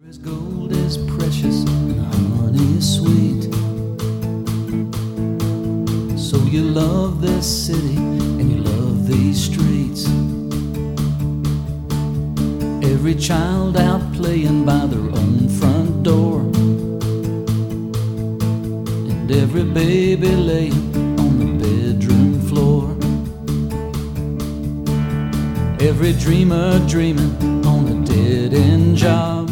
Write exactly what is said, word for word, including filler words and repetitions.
Gold is precious and honey is sweet. So you love this city and you love these streets. Every child out playing by their own front door, and every baby laying on the bedroom floor. Every dreamer dreaming on a dead-end job,